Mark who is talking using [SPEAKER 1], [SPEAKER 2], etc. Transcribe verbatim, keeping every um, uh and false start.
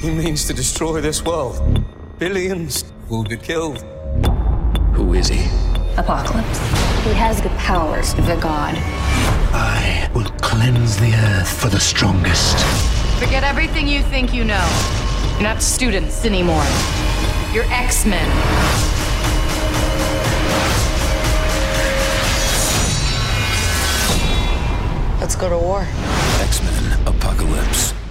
[SPEAKER 1] He means to destroy this world. Billions will be killed.
[SPEAKER 2] Who is he?
[SPEAKER 3] Apocalypse. He has the powers of a god.
[SPEAKER 4] I will cleanse the earth for the strongest.
[SPEAKER 5] Forget everything you think you know. You're not students anymore. You're X-Men.
[SPEAKER 6] Let's go to war.
[SPEAKER 2] X-Men Apocalypse.